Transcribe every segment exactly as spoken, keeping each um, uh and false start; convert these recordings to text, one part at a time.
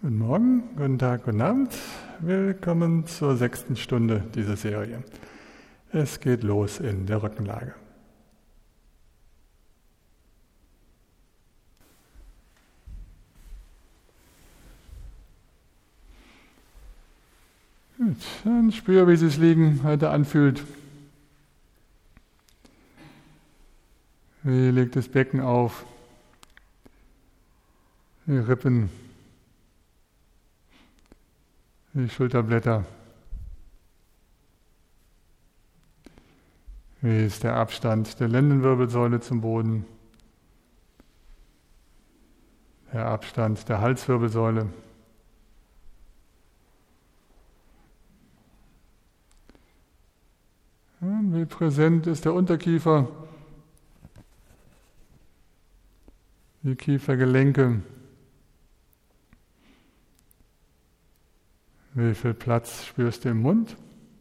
Guten Morgen, guten Tag, guten Abend. Willkommen zur sechsten Stunde dieser Serie. Es geht los in der Rückenlage. Gut, dann spür, wie sich das Liegen heute anfühlt. Wie legt das Becken auf? Die Rippen, die Schulterblätter. Wie ist der Abstand der Lendenwirbelsäule zum Boden? Der Abstand der Halswirbelsäule. Und wie präsent ist der Unterkiefer? Die Kiefergelenke. Wie viel Platz spürst du im Mund?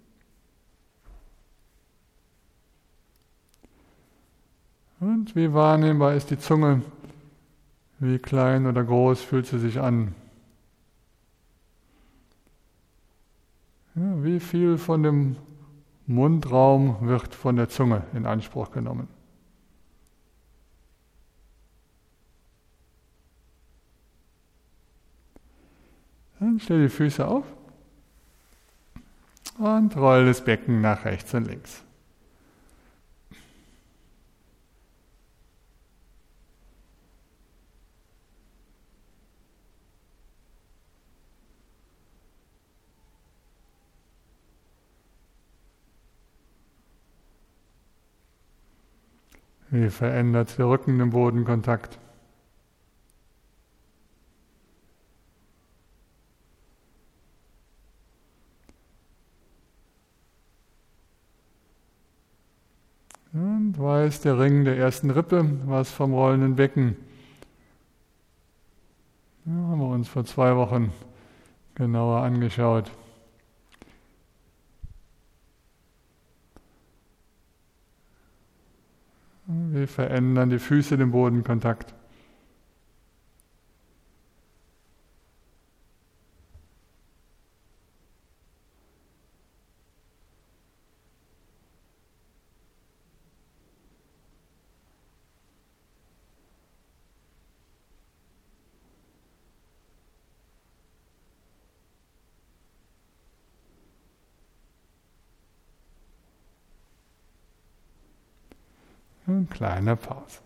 Und wie wahrnehmbar ist die Zunge? Wie klein oder groß fühlt sie sich an? Ja, wie viel von dem Mundraum wird von der Zunge in Anspruch genommen? Dann stell die Füße auf und roll das Becken nach rechts und links. Wie verändert der Rücken den Bodenkontakt? Und weiß der Ring der ersten Rippe was vom rollenden Becken? Ja, haben wir uns vor zwei Wochen genauer angeschaut. Wie verändern die Füße den Bodenkontakt? Eine kleine Pause.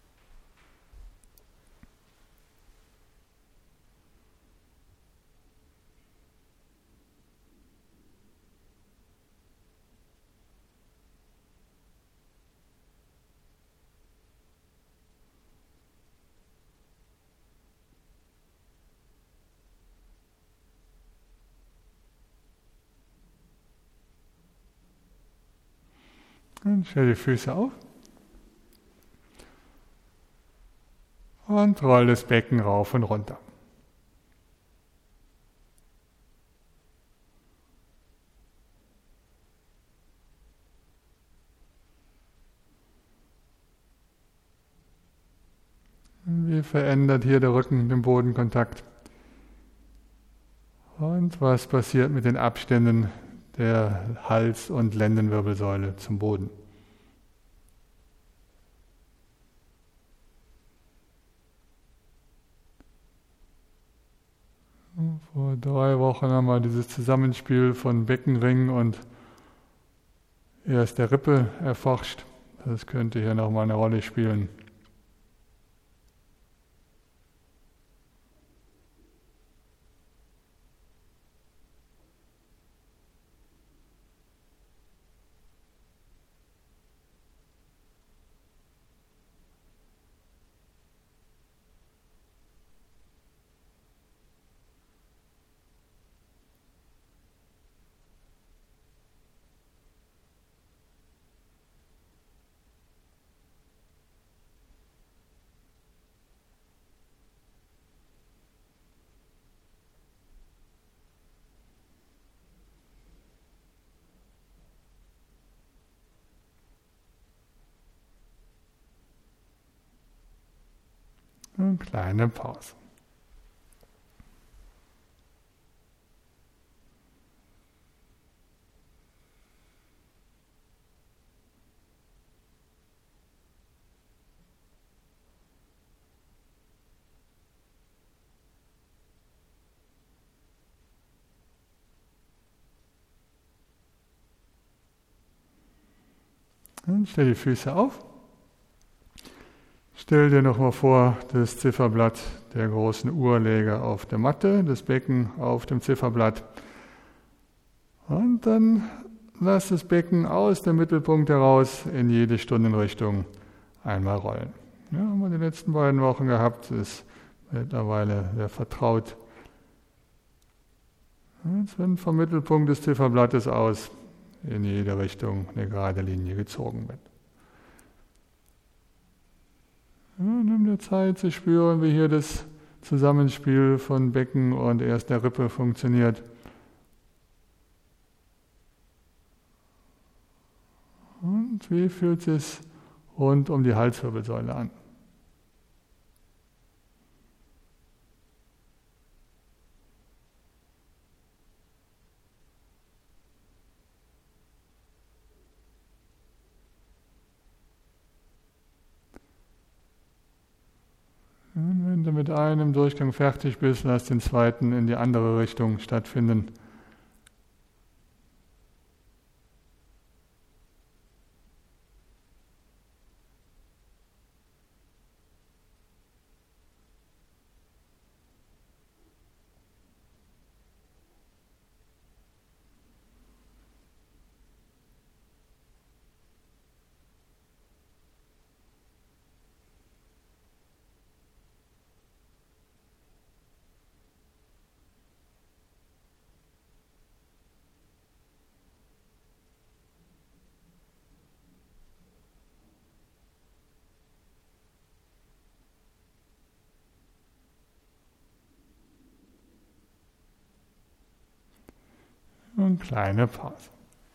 Und stell die Füße auf. Und roll das Becken rauf und runter. Wie verändert hier der Rücken den Bodenkontakt? Und was passiert mit den Abständen der Hals- und Lendenwirbelsäule zum Boden? Vor drei Wochen haben wir dieses Zusammenspiel von Beckenring und erst der Rippe erforscht. Das könnte hier nochmal eine Rolle spielen. Eine kleine Pause. Dann stell die Füße auf. Stell dir nochmal vor, das Zifferblatt der großen Uhr läge auf der Matte, das Becken auf dem Zifferblatt. Und dann lass das Becken aus dem Mittelpunkt heraus in jede Stundenrichtung einmal rollen. Ja, haben wir die letzten beiden Wochen gehabt, ist mittlerweile sehr vertraut. Jetzt wird vom Mittelpunkt des Zifferblattes aus in jede Richtung eine gerade Linie gezogen wird. Ja, nimm dir Zeit zu spüren, wie hier das Zusammenspiel von Becken und erster Rippe funktioniert. Und wie fühlt es sich rund um die Halswirbelsäule an? Und wenn du mit einem Durchgang fertig bist, lass den zweiten in die andere Richtung stattfinden. Und kleine Pause.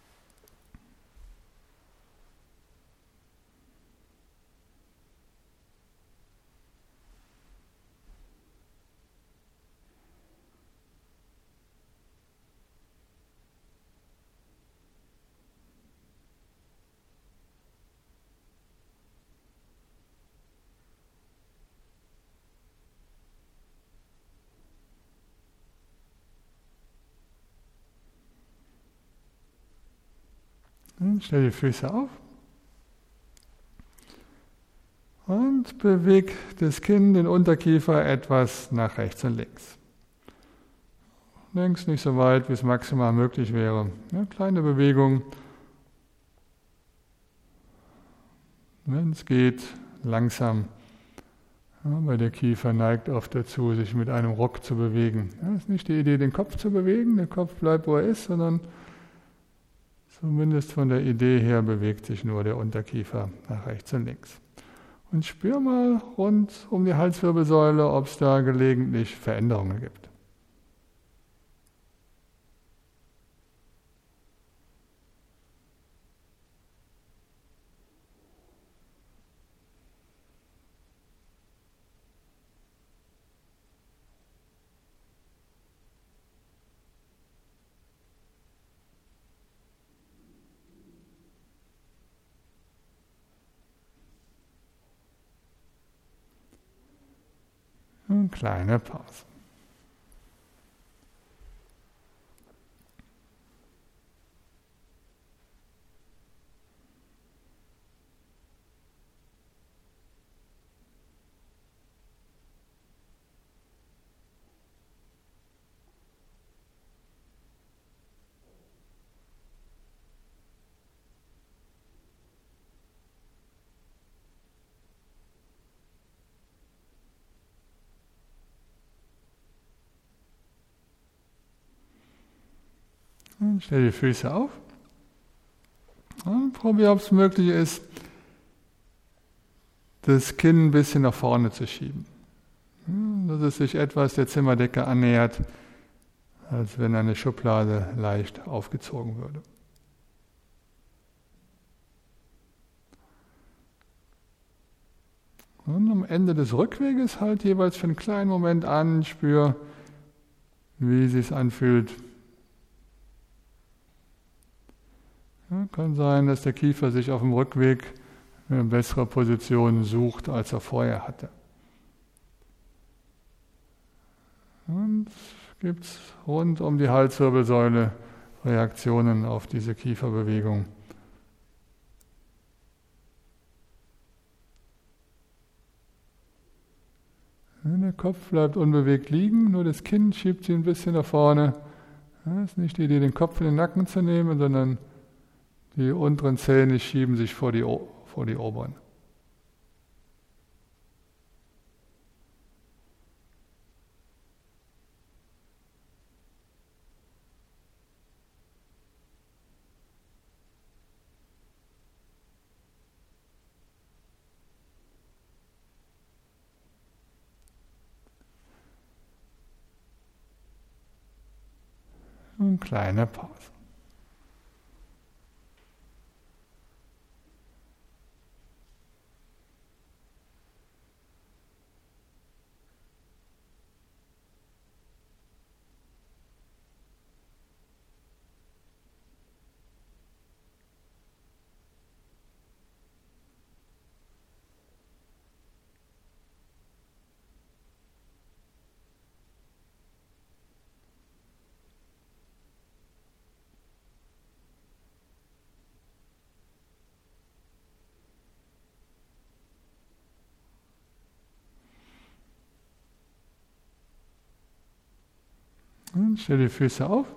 Und stell die Füße auf und beweg das Kinn, den Unterkiefer etwas nach rechts und links. Links nicht so weit, wie es maximal möglich wäre. Eine kleine Bewegung. Wenn es geht, langsam. Ja, weil der Kiefer neigt oft dazu, sich mit einem Ruck zu bewegen. Ja, ist nicht die Idee, den Kopf zu bewegen, der Kopf bleibt, wo er ist, sondern zumindest von der Idee her bewegt sich nur der Unterkiefer nach rechts und links. Und spür mal rund um die Halswirbelsäule, ob es da gelegentlich Veränderungen gibt. Eine kleine Pause. Und stell die Füße auf und probier, ob es möglich ist, das Kinn ein bisschen nach vorne zu schieben. Dass es sich etwas der Zimmerdecke annähert, als wenn eine Schublade leicht aufgezogen würde. Und am Ende des Rückweges halt jeweils für einen kleinen Moment an, spür, wie es sich anfühlt. Ja, kann sein, dass der Kiefer sich auf dem Rückweg eine bessere Position sucht, als er vorher hatte. Und gibt es rund um die Halswirbelsäule Reaktionen auf diese Kieferbewegung. Der Kopf bleibt unbewegt liegen, nur das Kinn schiebt sie ein bisschen nach vorne. Das ist nicht die Idee, den Kopf in den Nacken zu nehmen, sondern die unteren Zähne schieben sich vor die, vor die oberen. Eine kleine Pause. Stell die Füße auf,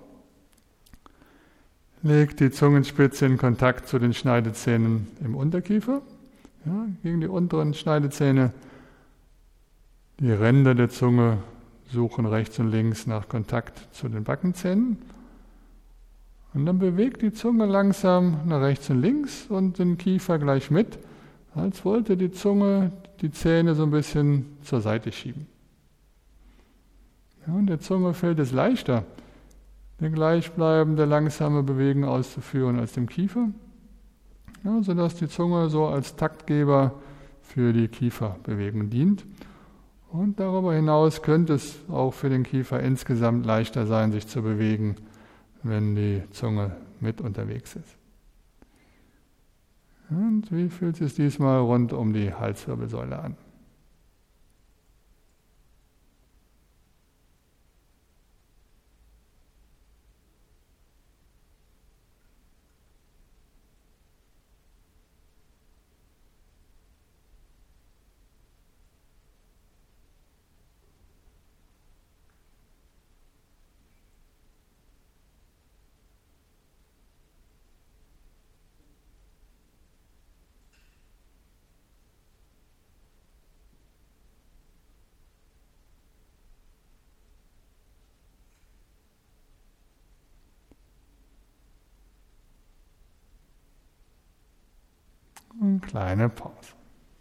leg die Zungenspitze in Kontakt zu den Schneidezähnen im Unterkiefer, ja, gegen die unteren Schneidezähne. Die Ränder der Zunge suchen rechts und links nach Kontakt zu den Backenzähnen. Und dann bewegt die Zunge langsam nach rechts und links und den Kiefer gleich mit, als wollte die Zunge die Zähne so ein bisschen zur Seite schieben. Ja, und der Zunge fällt es leichter, eine gleichbleibende, langsame Bewegung auszuführen als dem Kiefer, ja, sodass die Zunge so als Taktgeber für die Kieferbewegung dient. Und darüber hinaus könnte es auch für den Kiefer insgesamt leichter sein, sich zu bewegen, wenn die Zunge mit unterwegs ist. Und wie fühlt es diesmal rund um die Halswirbelsäule an? Eine kleine Pause.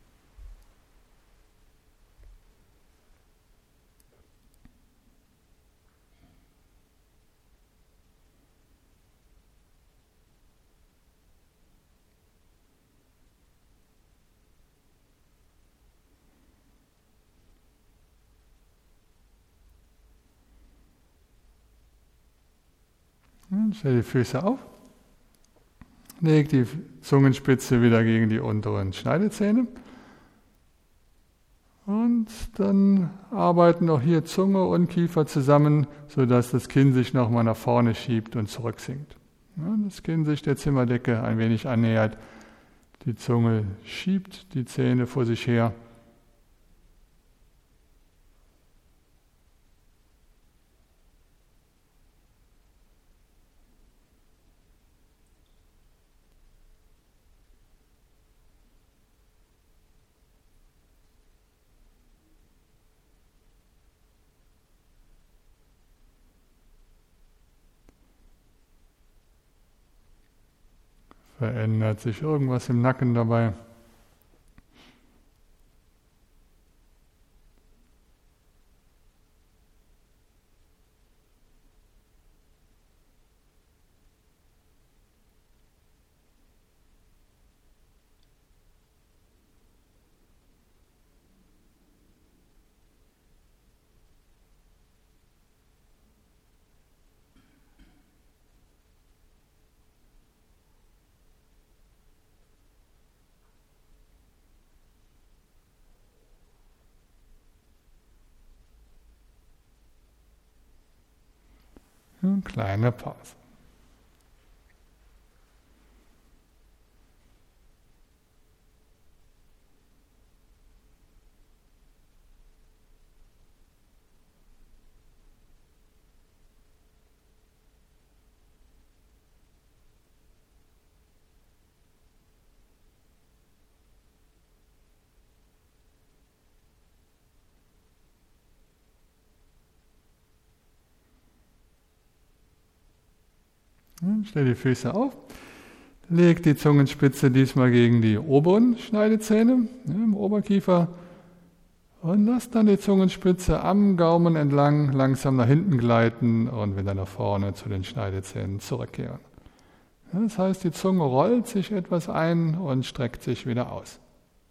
Und stell die Füße auf. Leg die Zungenspitze wieder gegen die unteren Schneidezähne. Und dann arbeiten auch hier Zunge und Kiefer zusammen, sodass das Kinn sich nochmal nach vorne schiebt und zurücksinkt. Ja, das Kinn sich der Zimmerdecke ein wenig annähert. Die Zunge schiebt die Zähne vor sich her. Verändert sich irgendwas im Nacken dabei? Eine kleine Pause. Stell die Füße auf, leg die Zungenspitze diesmal gegen die oberen Schneidezähne im Oberkiefer und lass dann die Zungenspitze am Gaumen entlang langsam nach hinten gleiten und wieder nach vorne zu den Schneidezähnen zurückkehren. Das heißt, die Zunge rollt sich etwas ein und streckt sich wieder aus.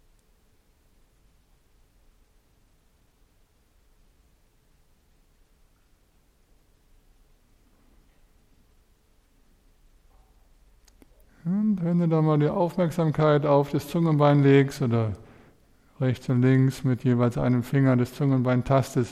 Und wenn du dann mal die Aufmerksamkeit auf das Zungenbein legst oder rechts und links mit jeweils einem Finger das Zungenbein tastest,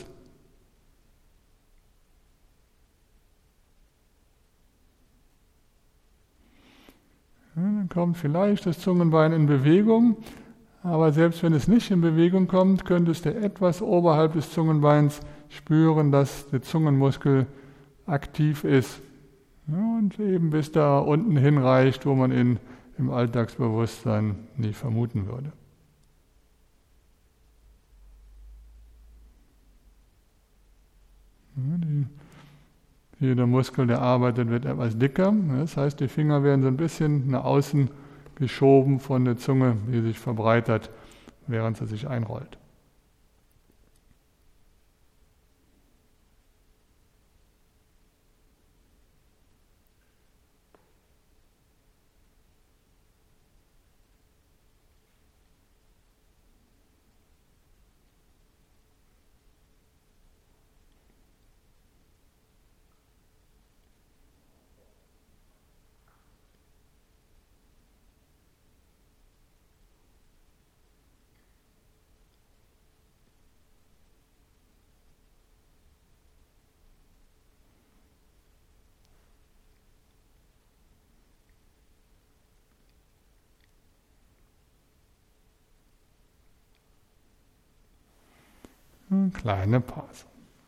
dann kommt vielleicht das Zungenbein in Bewegung, aber selbst wenn es nicht in Bewegung kommt, könntest du etwas oberhalb des Zungenbeins spüren, dass der Zungenmuskel aktiv ist. Ja, und eben bis da unten hinreicht, wo man ihn im Alltagsbewusstsein nicht vermuten würde. Ja, die, jeder Muskel, der arbeitet, wird etwas dicker. Das heißt, die Finger werden so ein bisschen nach außen geschoben von der Zunge, die sich verbreitert, während sie sich einrollt. Eine kleine Pause.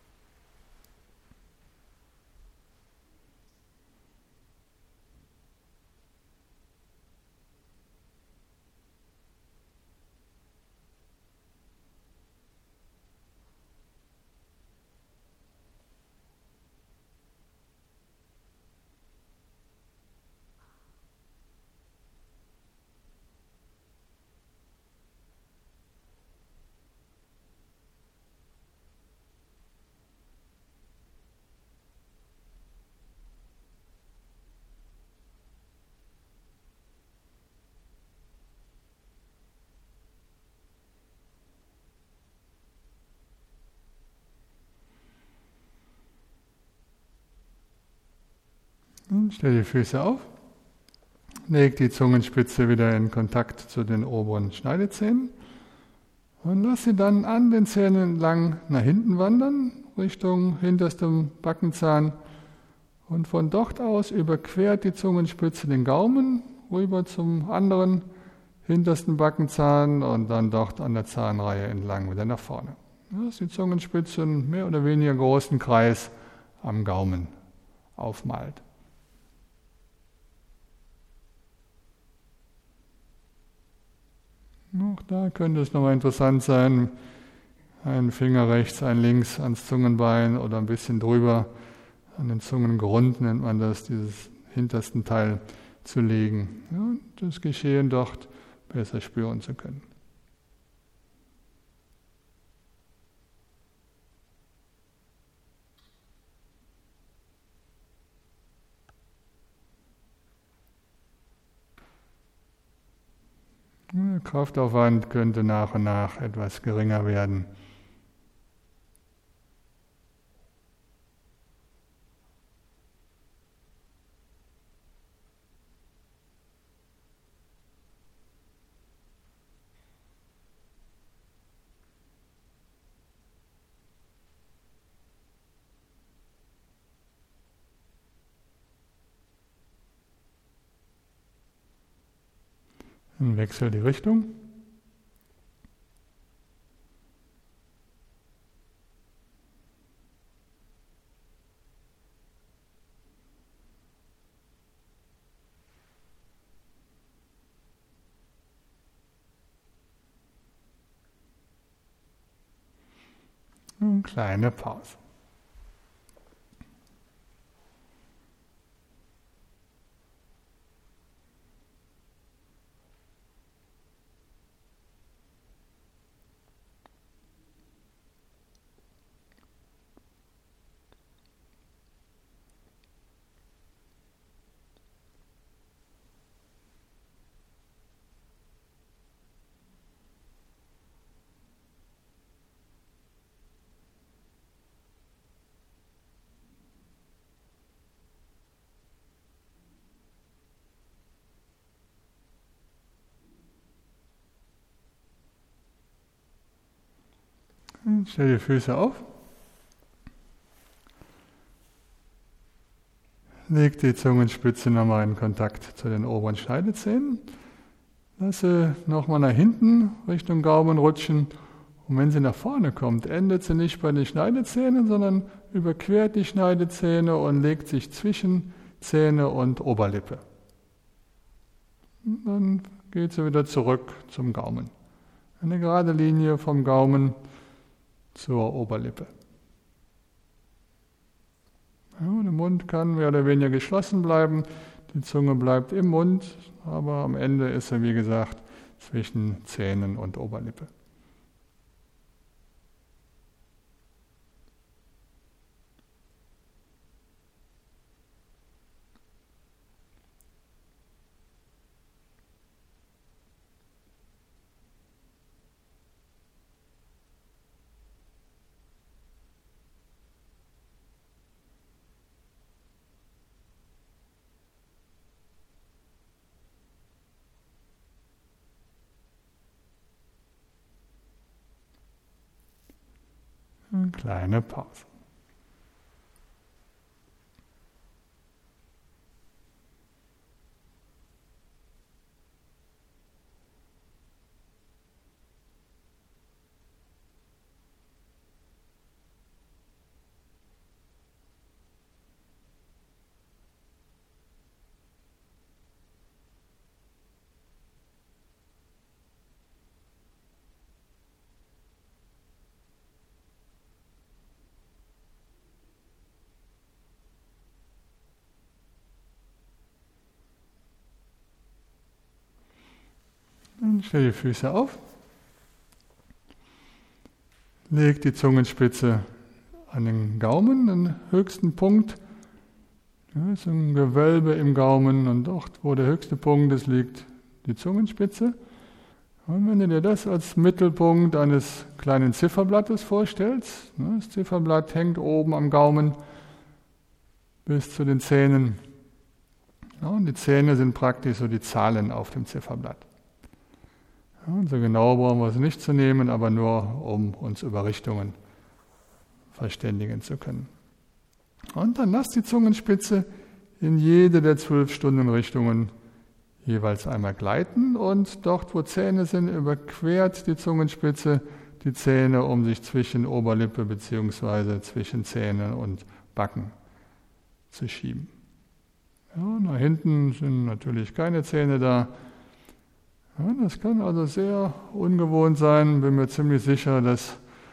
Und stell die Füße auf, leg die Zungenspitze wieder in Kontakt zu den oberen Schneidezähnen und lass sie dann an den Zähnen entlang nach hinten wandern, Richtung hinterstem Backenzahn. Und von dort aus überquert die Zungenspitze den Gaumen rüber zum anderen hintersten Backenzahn und dann dort an der Zahnreihe entlang wieder nach vorne. Dass die Zungenspitze einen mehr oder weniger großen Kreis am Gaumen aufmalt. Auch da könnte es nochmal interessant sein, einen Finger rechts, einen links ans Zungenbein oder ein bisschen drüber, an den Zungengrund nennt man das, dieses hintersten Teil zu legen. Ja, und das Geschehen dort besser spüren zu können. Der Kraftaufwand könnte nach und nach etwas geringer werden. Dann wechsel die Richtung. Eine kleine Pause. Stell die Füße auf. Leg die Zungenspitze nochmal in Kontakt zu den oberen Schneidezähnen. Lasse nochmal nach hinten Richtung Gaumen rutschen. Und wenn sie nach vorne kommt, endet sie nicht bei den Schneidezähnen, sondern überquert die Schneidezähne und legt sich zwischen Zähne und Oberlippe. Und dann geht sie wieder zurück zum Gaumen. Eine gerade Linie vom Gaumen zur Oberlippe. Ja, der Mund kann mehr oder weniger geschlossen bleiben, die Zunge bleibt im Mund, aber am Ende ist sie, wie gesagt, zwischen Zähnen und Oberlippe. Eine kleine Pause. Dann stell die Füße auf. Leg die Zungenspitze an den Gaumen, den höchsten Punkt. Ja, ist ein Gewölbe im Gaumen und dort, wo der höchste Punkt ist, liegt die Zungenspitze. Und wenn du dir das als Mittelpunkt eines kleinen Zifferblattes vorstellst, das Zifferblatt hängt oben am Gaumen bis zu den Zähnen. Ja, und die Zähne sind praktisch so die Zahlen auf dem Zifferblatt. Ja, und so genau brauchen wir es nicht zu nehmen, aber nur, um uns über Richtungen verständigen zu können. Und dann lass die Zungenspitze in jede der zwölf Stundenrichtungen jeweils einmal gleiten und dort, wo Zähne sind, überquert die Zungenspitze die Zähne, um sich zwischen Oberlippe bzw. zwischen Zähne und Backen zu schieben. Ja, nach hinten sind natürlich keine Zähne da. Ja, das kann also sehr ungewohnt sein. Bin mir ziemlich sicher, dass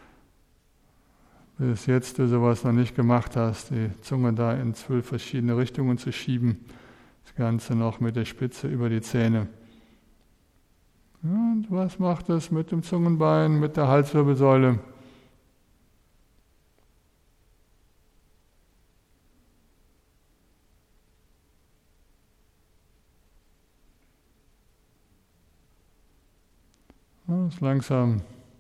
bis jetzt du sowas noch nicht gemacht hast, die Zunge da in zwölf verschiedene Richtungen zu schieben. Das Ganze noch mit der Spitze über die Zähne. Ja, und was macht das mit dem Zungenbein, mit der Halswirbelsäule? Ja, ist langsam.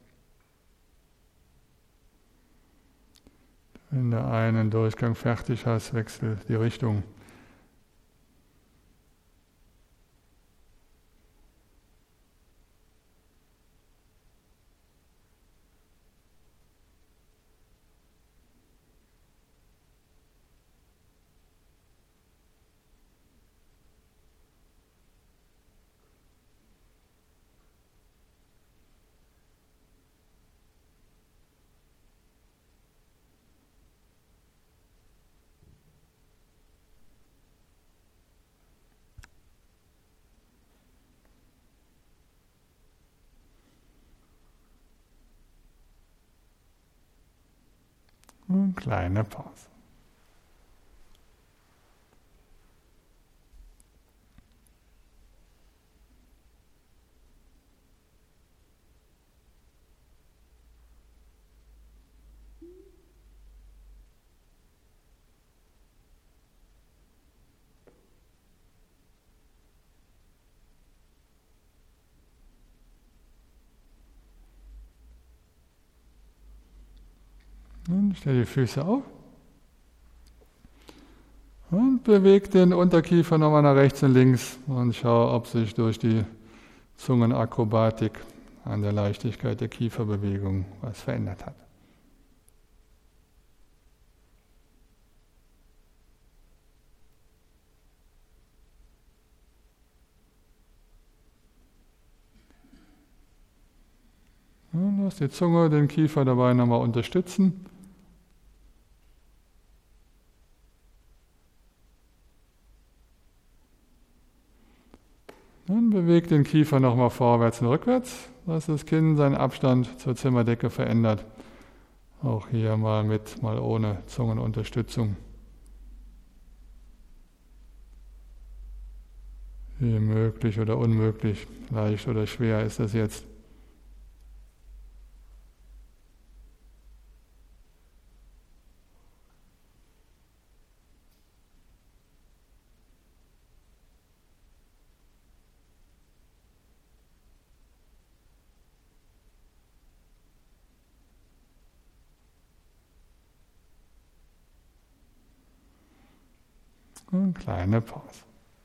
Wenn du einen Durchgang fertig hast, wechsel die Richtung. Eine kleine Pause. Und stell die Füße auf und beweg den Unterkiefer nochmal nach rechts und links und schau, ob sich durch die Zungenakrobatik an der Leichtigkeit der Kieferbewegung was verändert hat. Und lass die Zunge den Kiefer dabei nochmal unterstützen. Dann bewegt den Kiefer nochmal vorwärts und rückwärts, dass das Kinn seinen Abstand zur Zimmerdecke verändert. Auch hier mal mit, mal ohne Zungenunterstützung. Wie möglich oder unmöglich, leicht oder schwer ist das jetzt. Eine kleine Pause.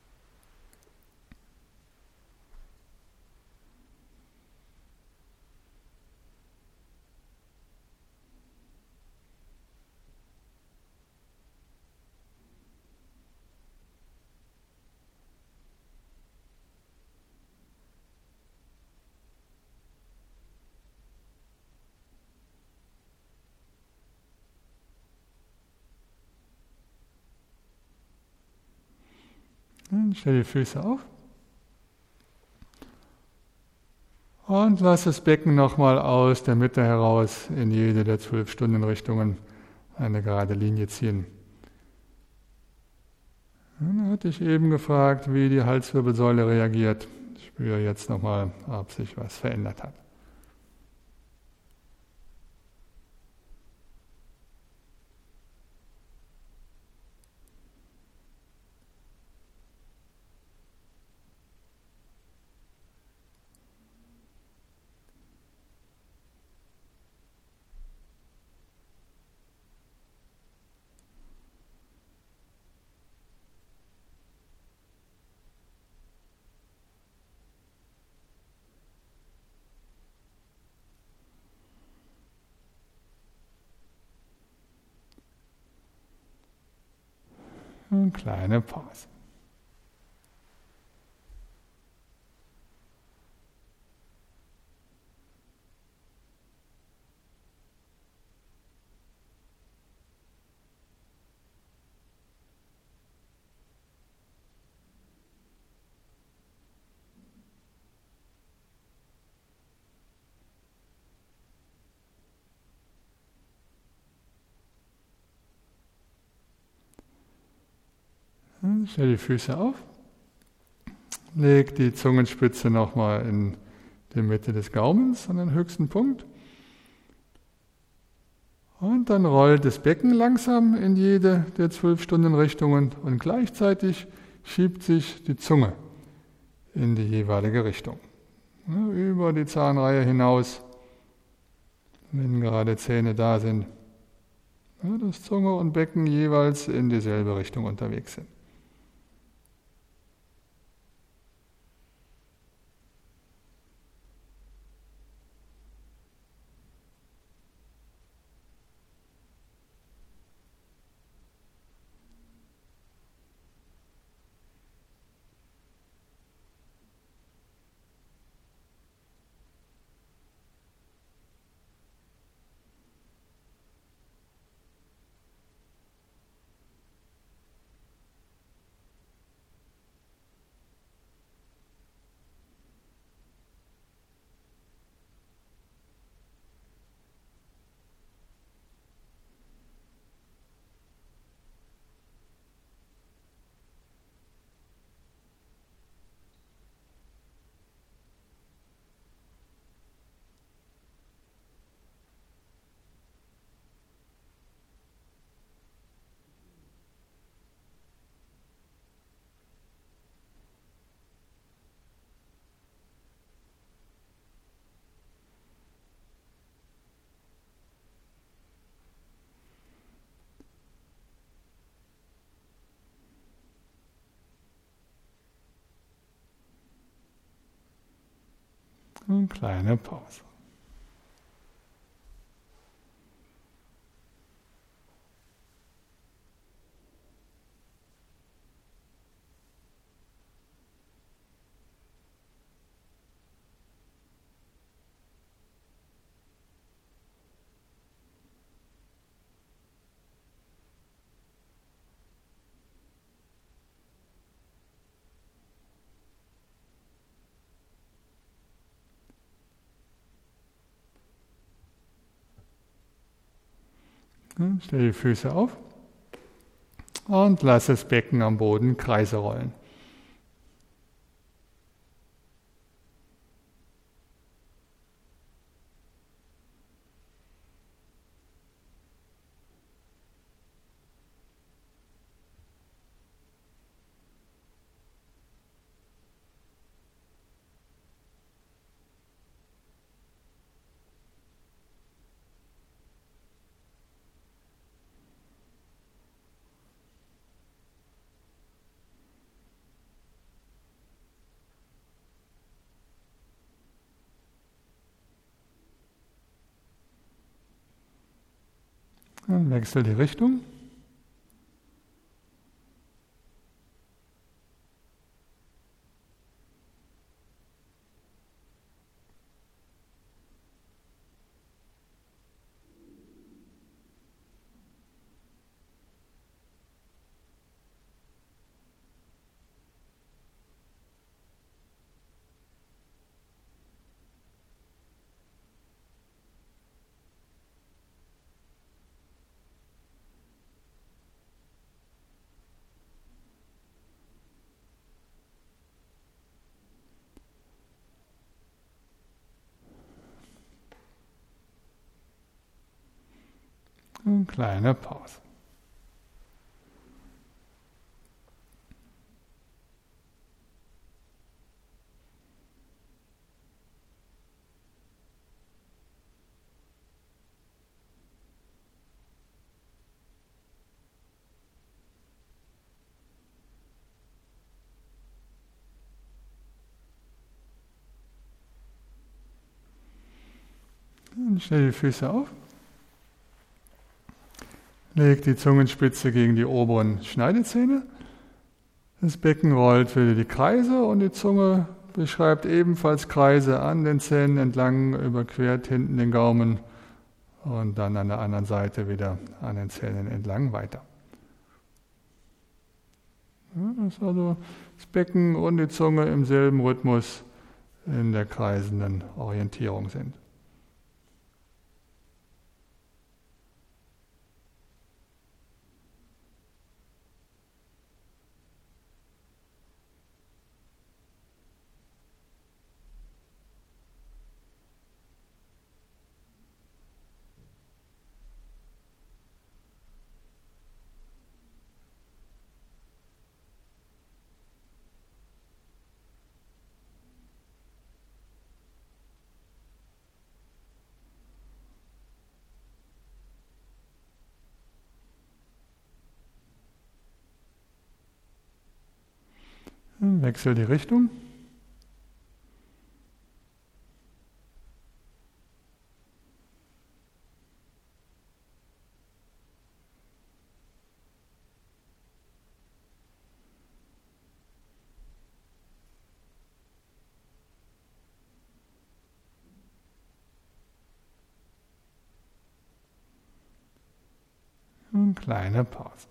Dann stell die Füße auf und lass das Becken nochmal aus der Mitte heraus in jede der zwölf Stundenrichtungen eine gerade Linie ziehen. Dann hatte ich eben gefragt, wie die Halswirbelsäule reagiert. Ich spüre jetzt nochmal, ob sich was verändert hat. Eine kleine Pause. Stell die Füße auf, leg die Zungenspitze nochmal in die Mitte des Gaumens an den höchsten Punkt und dann rollt das Becken langsam in jede der zwölf Stundenrichtungen und gleichzeitig schiebt sich die Zunge in die jeweilige Richtung. Ja, über die Zahnreihe hinaus, wenn gerade Zähne da sind, ja, dass Zunge und Becken jeweils in dieselbe Richtung unterwegs sind. Eine kleine Pause. Stell die Füße auf und lass das Becken am Boden Kreise rollen. Dann wechsel die Richtung. Eine kleine Pause. Dann stell die Füße auf. Leg die Zungenspitze gegen die oberen Schneidezähne. Das Becken rollt wieder die Kreise und die Zunge beschreibt ebenfalls Kreise an den Zähnen entlang, überquert hinten den Gaumen und dann an der anderen Seite wieder an den Zähnen entlang weiter. Ja, das ist also das Becken und die Zunge im selben Rhythmus in der kreisenden Orientierung sind. Wechsel die Richtung. Eine kleine Pause.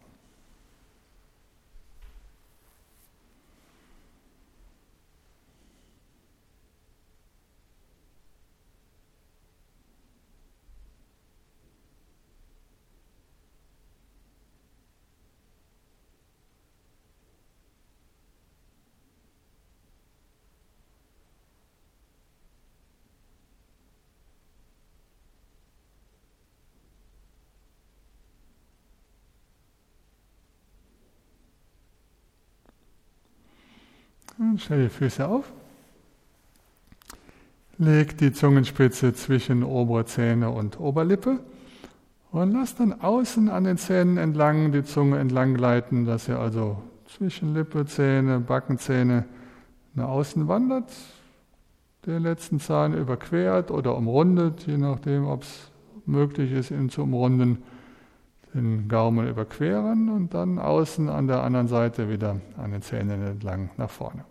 Stell die Füße auf. Leg die Zungenspitze zwischen obere Zähne und Oberlippe und lass dann außen an den Zähnen entlang die Zunge entlang gleiten, dass sie also zwischen Lippe, Zähne, Backenzähne nach außen wandert den letzten Zahn überquert oder umrundet, je nachdem, ob es möglich ist, ihn zu umrunden, den Gaumen überqueren und dann außen an der anderen Seite wieder an den Zähnen entlang nach vorne.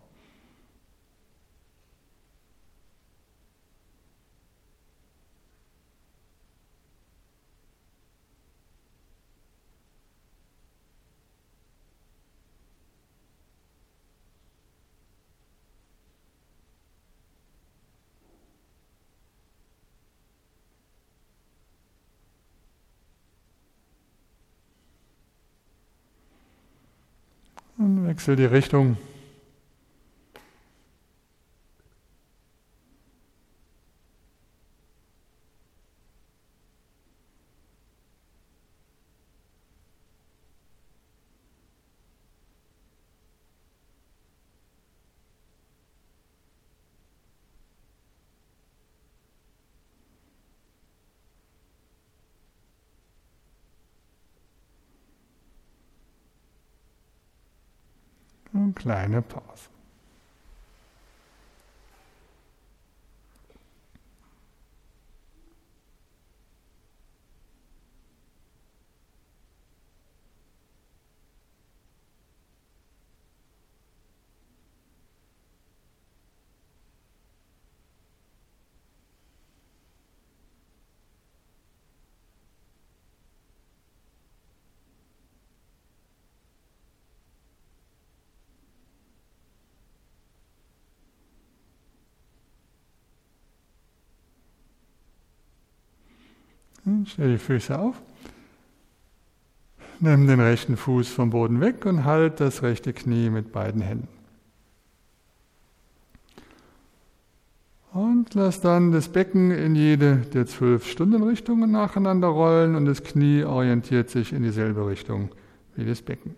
Und wechsel die Richtung. Und kleine Pause. Stell die Füße auf. Nimm den rechten Fuß vom Boden weg und halt das rechte Knie mit beiden Händen. Und lass dann das Becken in jede der zwölf Stundenrichtungen nacheinander rollen und das Knie orientiert sich in dieselbe Richtung wie das Becken.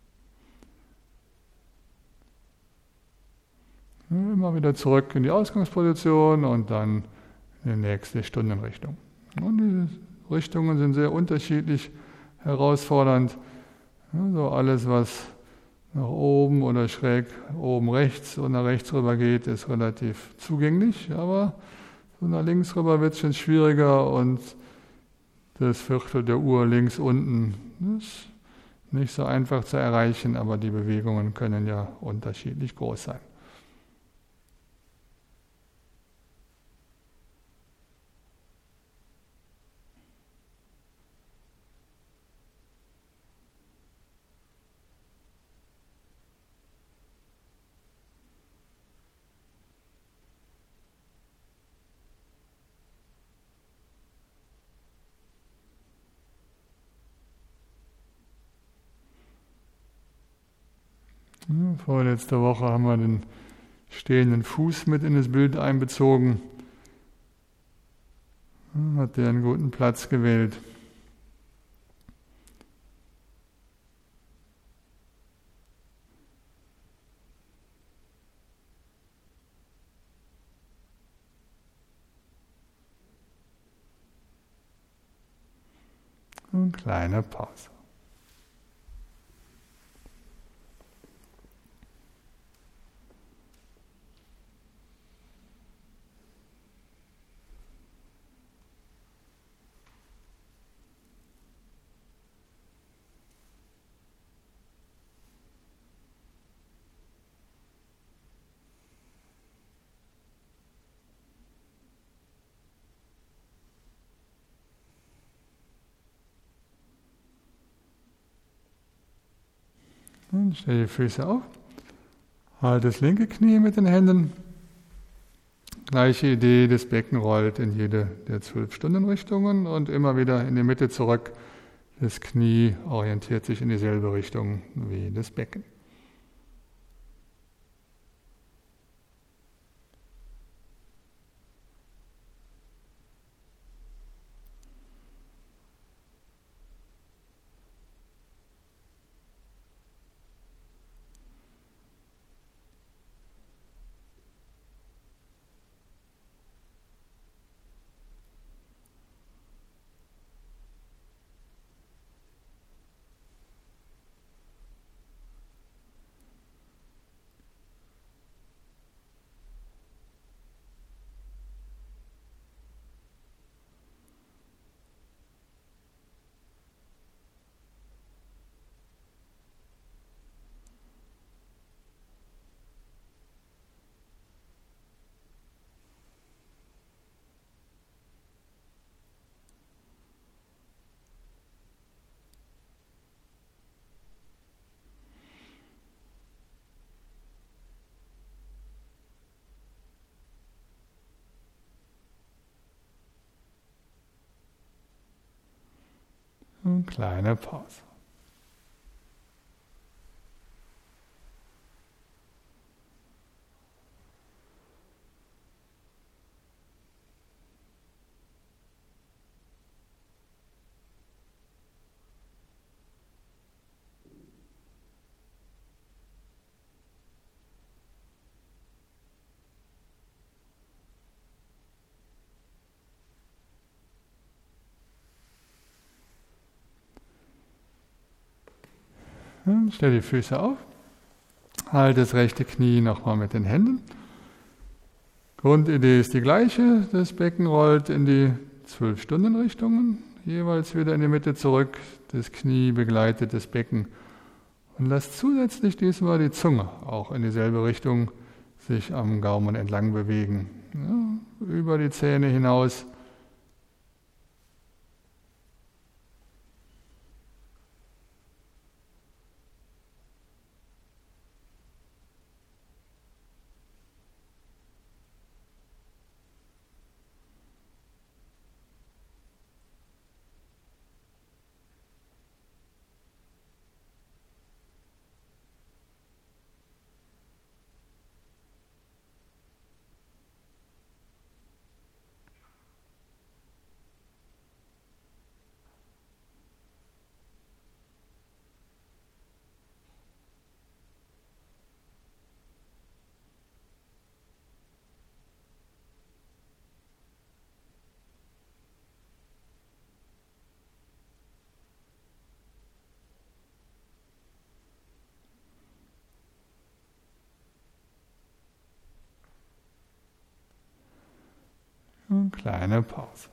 Immer wieder zurück in die Ausgangsposition und dann in die nächste Stundenrichtung. Und diese Richtungen sind sehr unterschiedlich herausfordernd. Also alles, was nach oben oder schräg oben rechts und nach rechts rüber geht, ist relativ zugänglich, aber so nach links rüber wird es schon schwieriger und das Viertel der Uhr links unten ist nicht so einfach zu erreichen, aber die Bewegungen können ja unterschiedlich groß sein. Vorletzte Woche haben wir den stehenden Fuß mit in das Bild einbezogen. Hat der einen guten Platz gewählt. Und kleine Pause. Und stell die Füße auf. Halt das linke Knie mit den Händen. Gleiche Idee, das Becken rollt in jede der zwölf Stundenrichtungen und immer wieder in die Mitte zurück. Das Knie orientiert sich in dieselbe Richtung wie das Becken. Eine kleine Pause. Stell die Füße auf, halte das rechte Knie nochmal mit den Händen. Grundidee ist die gleiche, das Becken rollt in die zwölf Stunden Richtungen, jeweils wieder in die Mitte zurück, das Knie begleitet das Becken und lasst zusätzlich diesmal die Zunge auch in dieselbe Richtung sich am Gaumen entlang bewegen, ja, über die Zähne hinaus. Eine kleine Pause.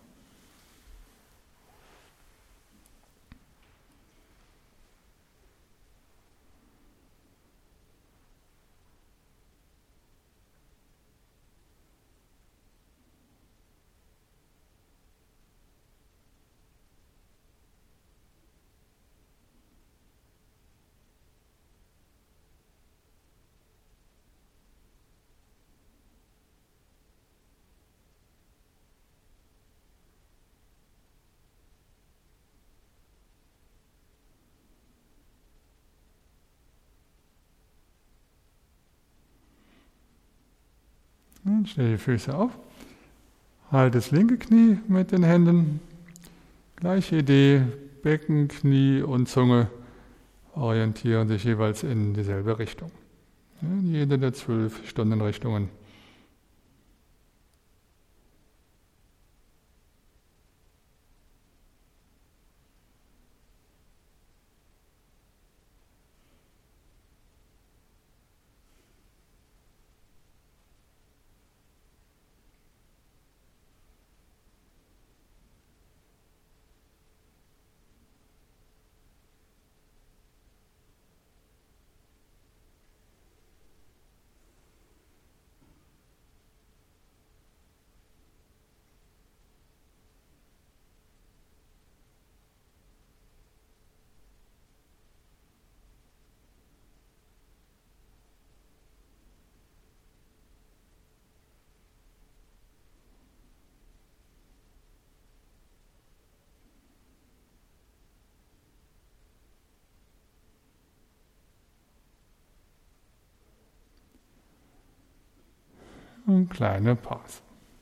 Stell die Füße auf, halte das linke Knie mit den Händen. Gleiche Idee, Becken, Knie und Zunge orientieren sich jeweils in dieselbe Richtung. In jede der zwölf Stundenrichtungen. Eine kleine Pause.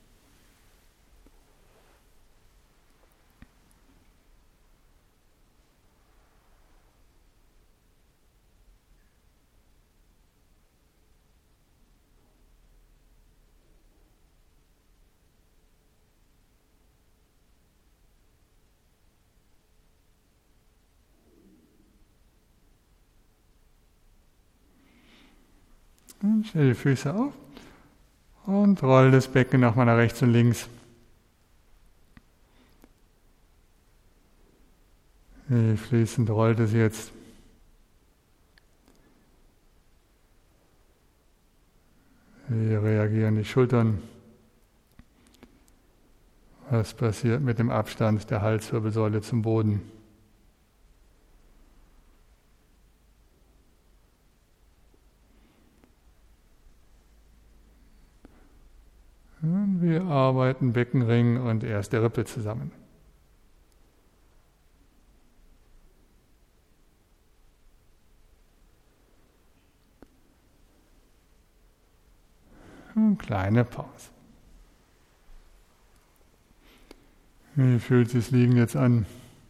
Stell die Füße auf und roll das Becken nochmal nach rechts und links. Wie fließend rollt es jetzt. Wie reagieren die Schultern? Was passiert mit dem Abstand der Halswirbelsäule zum Boden? Wir arbeiten Beckenring und erste Rippe zusammen. Eine kleine Pause. Wie fühlt sich das Liegen jetzt an?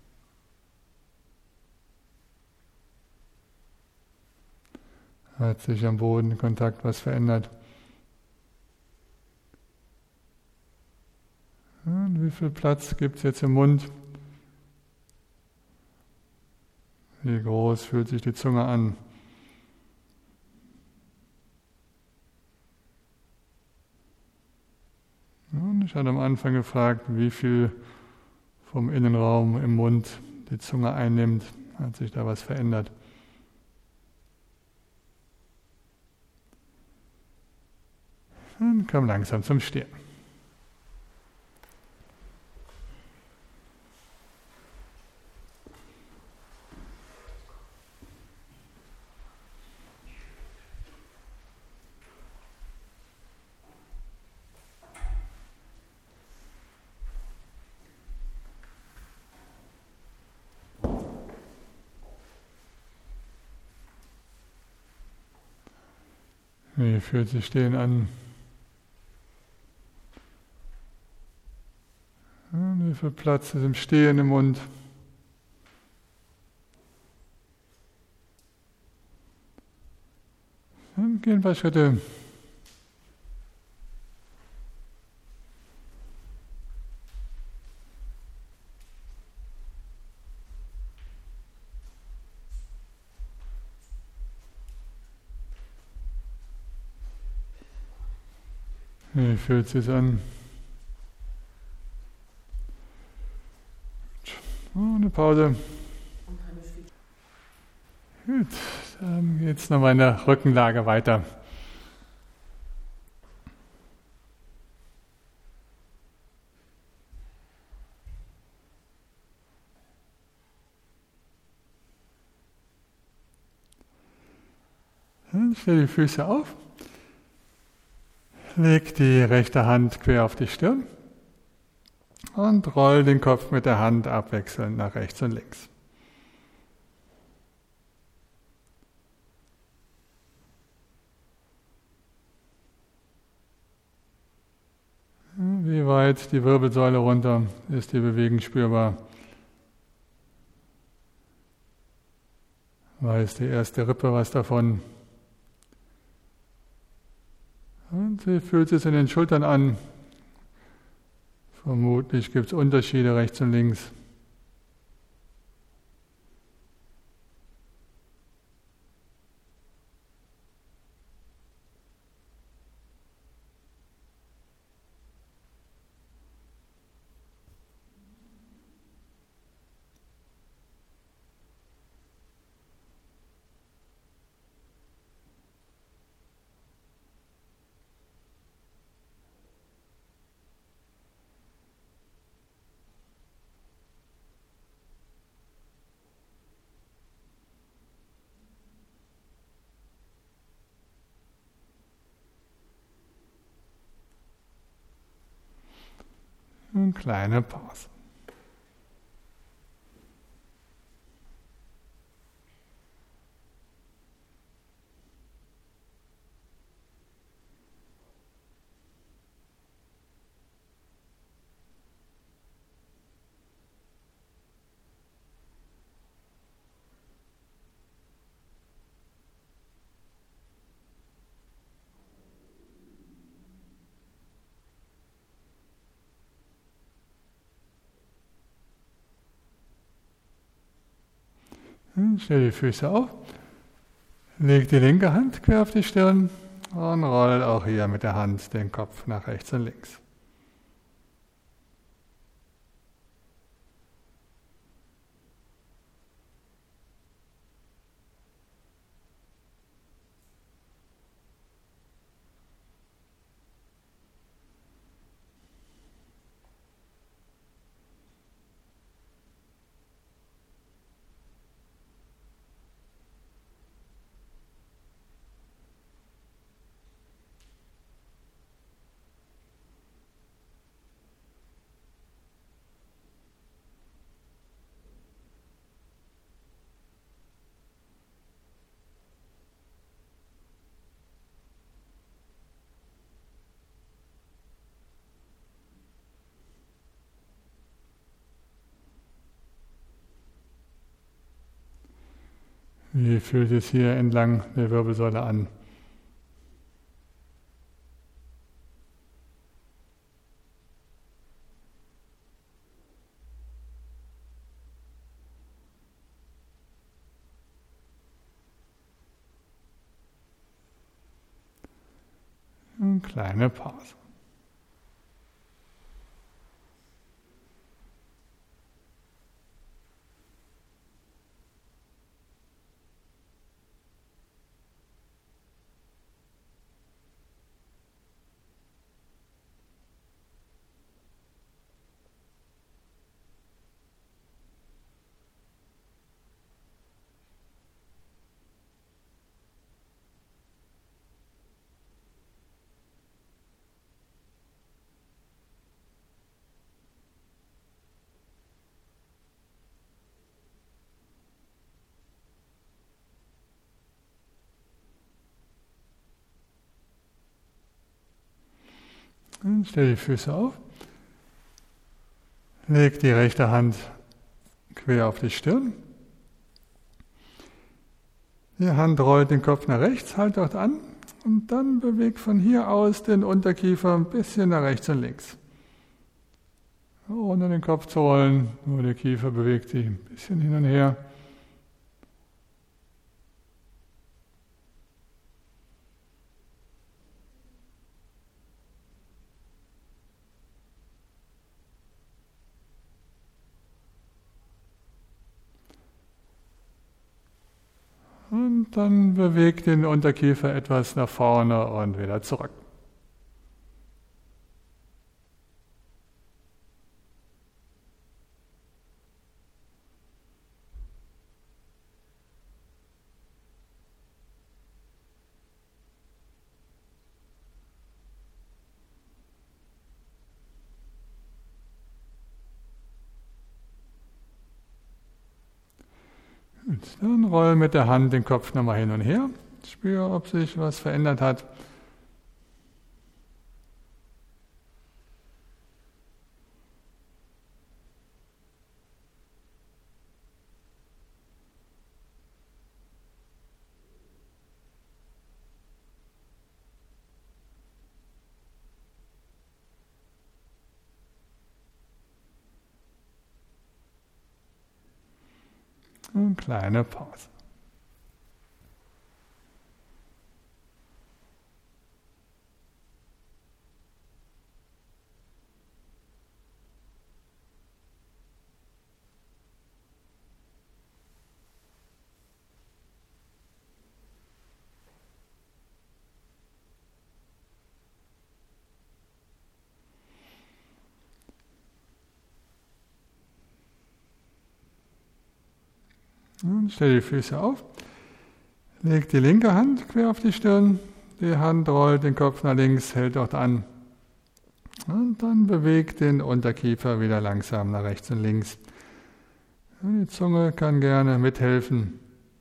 Hat sich am Bodenkontakt was verändert? Und wie viel Platz gibt es jetzt im Mund? Wie groß fühlt sich die Zunge an? Und ich hatte am Anfang gefragt, wie viel vom Innenraum im Mund die Zunge einnimmt. Hat sich da was verändert? Dann komm langsam zum Stehen. Wie fühlt sich Stehen an? Und wie viel Platz ist im Stehen im Mund? Dann gehen ein paar Schritte. Wie fühlt es sich an? Oh, eine Pause. Gut, dann geht es nochmal in der Rückenlage weiter. Dann stell die Füße auf. Leg die rechte Hand quer auf die Stirn und roll den Kopf mit der Hand abwechselnd nach rechts und links. Wie weit die Wirbelsäule runter ist die Bewegung spürbar? Weiß die erste Rippe was davon? Und wie fühlt es in den Schultern an? Vermutlich gibt es Unterschiede rechts und links. Eine kleine Pause. Stell die Füße auf, leg die linke Hand quer auf die Stirn und roll auch hier mit der Hand den Kopf nach rechts und links. Wie fühlt es hier entlang der Wirbelsäule an? Eine kleine Pause. Und stell die Füße auf. Leg die rechte Hand quer auf die Stirn. Die Hand rollt den Kopf nach rechts, halt dort an und dann bewegt von hier aus den Unterkiefer ein bisschen nach rechts und links. Ohne den Kopf zu rollen, nur der Kiefer bewegt sich ein bisschen hin und her. Und dann bewegt den Unterkiefer etwas nach vorne und wieder zurück. Gut, dann roll mit der Hand den Kopf nochmal hin und her. Spür, ob sich was verändert hat. Eine kleine Pause. Und stell die Füße auf. Leg die linke Hand quer auf die Stirn. Die Hand rollt den Kopf nach links, hält dort an. Und dann bewegt den Unterkiefer wieder langsam nach rechts und links. Die Zunge kann gerne mithelfen.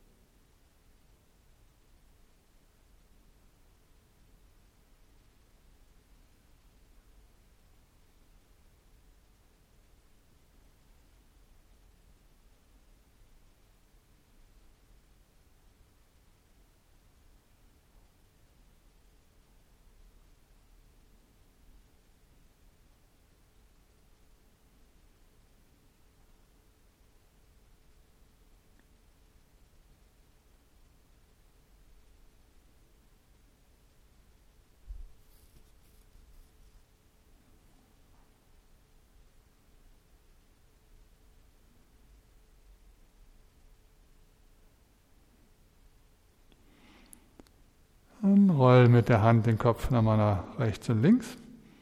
Und roll mit der Hand den Kopf nochmal nach rechts und links.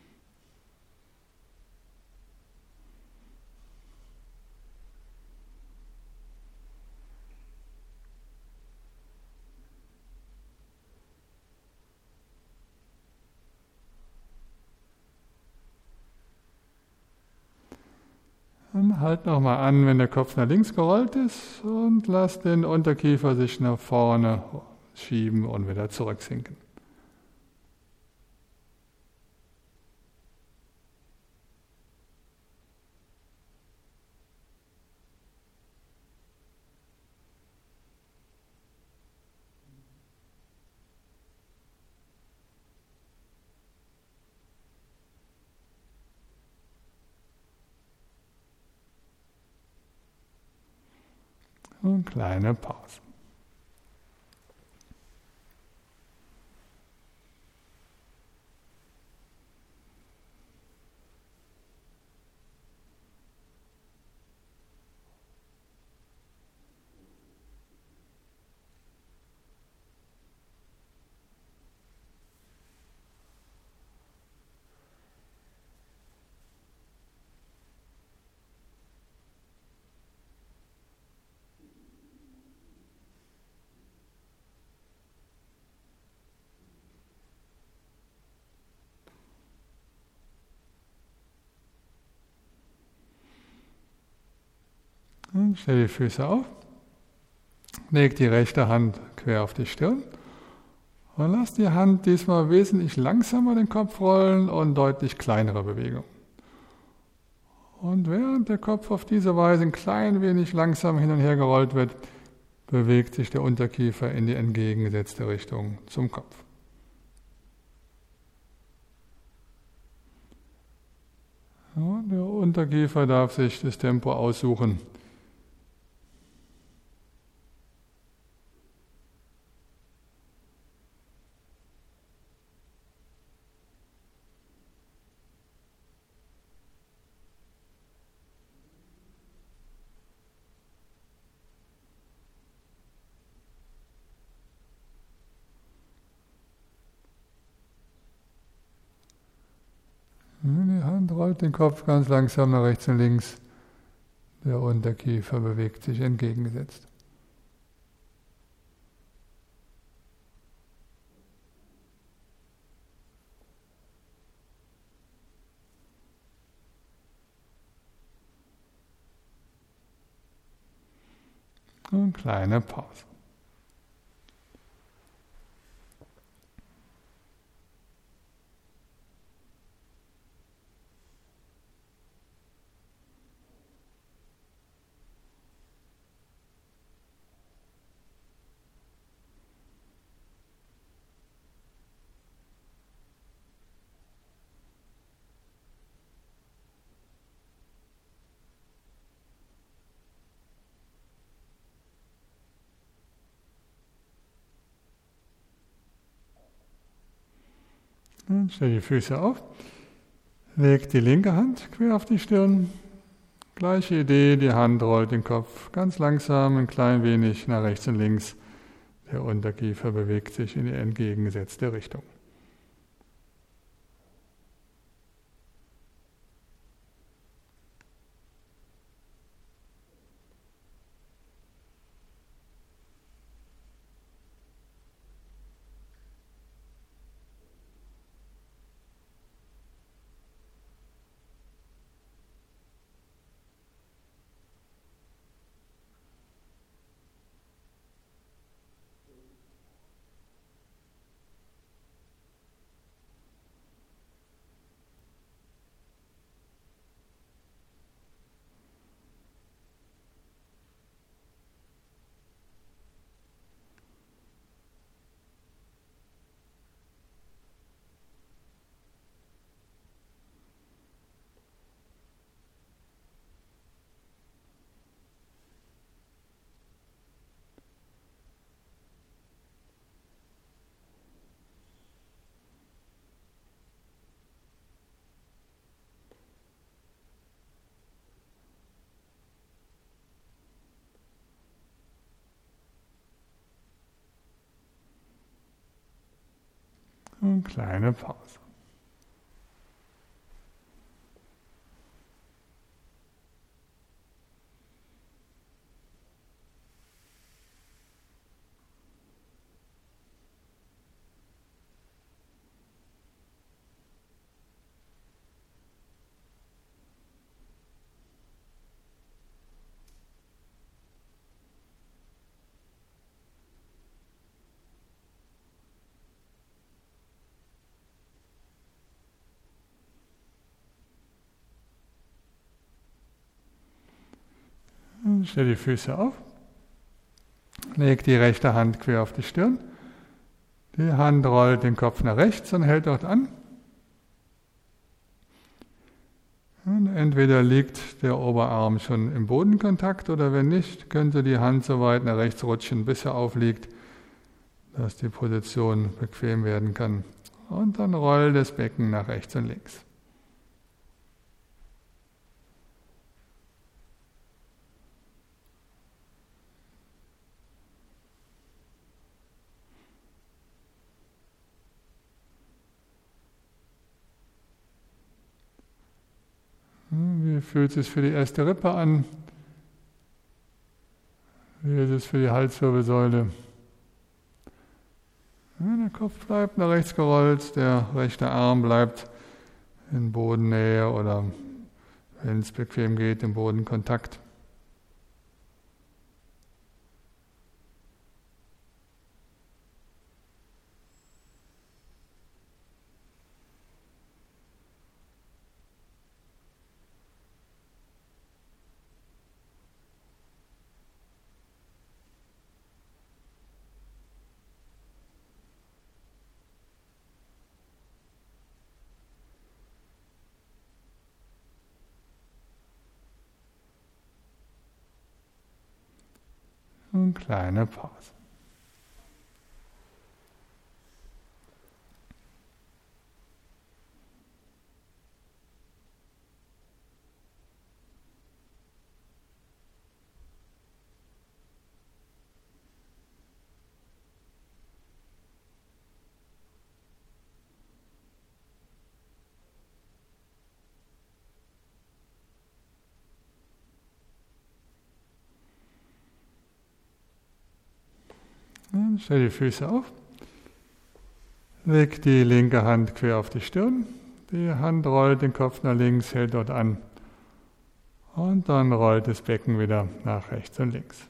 Und halt nochmal an, wenn der Kopf nach links gerollt ist und lass den Unterkiefer sich nach vorne schieben und wieder zurücksinken. Und kleine Pause. Und stell die Füße auf, leg die rechte Hand quer auf die Stirn und lass die Hand diesmal wesentlich langsamer den Kopf rollen und deutlich kleinere Bewegungen. Und während der Kopf auf diese Weise ein klein wenig langsam hin und her gerollt wird, bewegt sich der Unterkiefer in die entgegengesetzte Richtung zum Kopf. Und der Unterkiefer darf sich das Tempo aussuchen. Die Hand rollt den Kopf ganz langsam nach rechts und links. Der Unterkiefer bewegt sich entgegengesetzt. Und kleine Pause. Und stell die Füße auf, leg die linke Hand quer auf die Stirn. Gleiche Idee, die Hand rollt den Kopf ganz langsam, ein klein wenig nach rechts und links. Der Unterkiefer bewegt sich in die entgegengesetzte Richtung. Und kleine Pause. Stell die Füße auf, leg die rechte Hand quer auf die Stirn, die Hand rollt den Kopf nach rechts und hält dort an. Und entweder liegt der Oberarm schon im Bodenkontakt oder wenn nicht, könnte die Hand so weit nach rechts rutschen, bis er aufliegt, dass die Position bequem werden kann. Und dann roll das Becken nach rechts und links. Wie fühlt es sich für die erste Rippe an? Wie ist es für die Halswirbelsäule? Ja, der Kopf bleibt nach rechts gerollt, der rechte Arm bleibt in Bodennähe oder, wenn es bequem geht, im Bodenkontakt. Eine kleine Pause. Dann stell die Füße auf. Leg die linke Hand quer auf die Stirn. Die Hand rollt den Kopf nach links, hält dort an. Und dann rollt das Becken wieder nach rechts und links.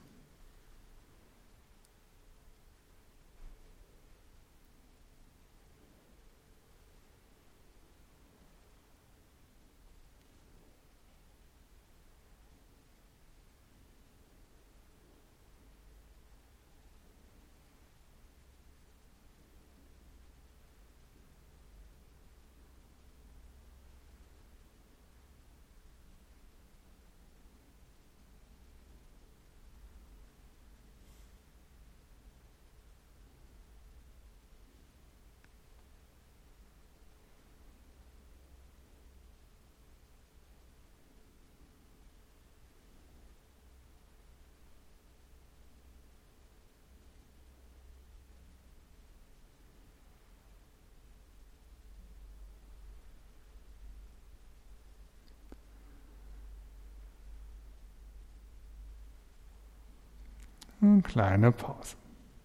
Eine kleine Pause.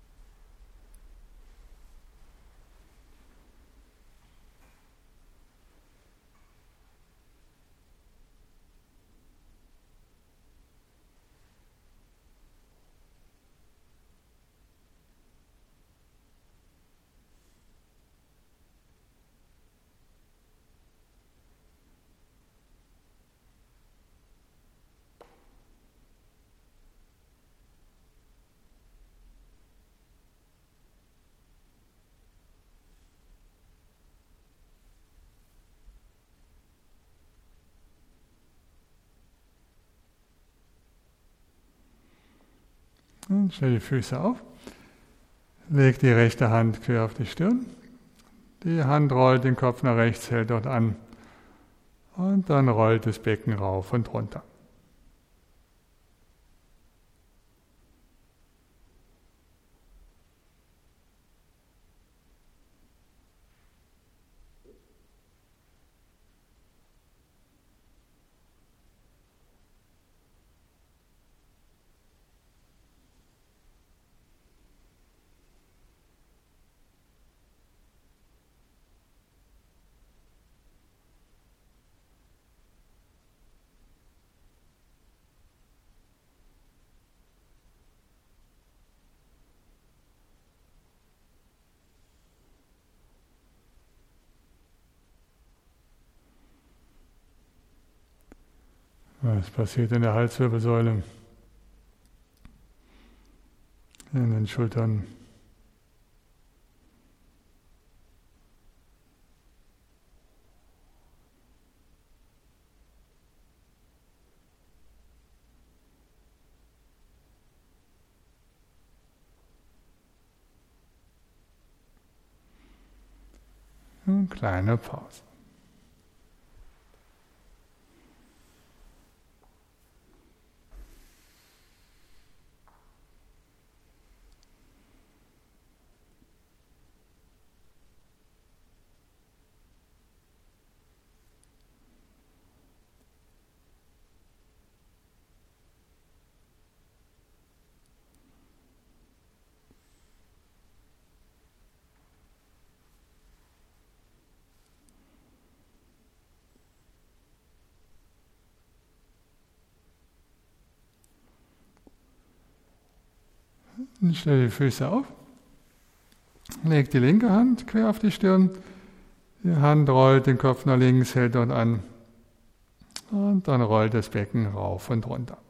Und stell die Füße auf. Leg die rechte Hand quer auf die Stirn. Die Hand rollt den Kopf nach rechts, hält dort an. Und dann rollt das Becken rauf und runter. Was passiert in der Halswirbelsäule, in den Schultern? Eine kleine Pause. Und stell die Füße auf, leg die linke Hand quer auf die Stirn, die Hand rollt den Kopf nach links, hält dort an und dann rollt das Becken rauf und runter.